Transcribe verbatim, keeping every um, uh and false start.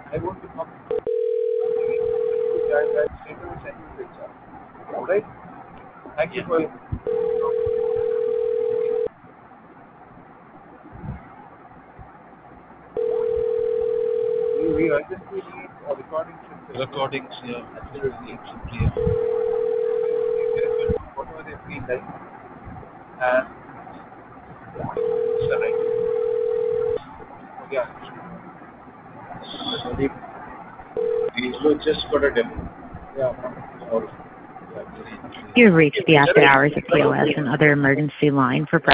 I want to come. I will straight away send you the H R. All right. Thank you Yeah. for your. We, we urgently need a recording system. Recordings, yeah. Absolutely. Need simply, yeah. Whatever they feel like. And Is that right? yeah. Sorry. We look just for a demo. Yeah. Or, yeah, very, You very. have reached the after hours of P O S and other emergency line for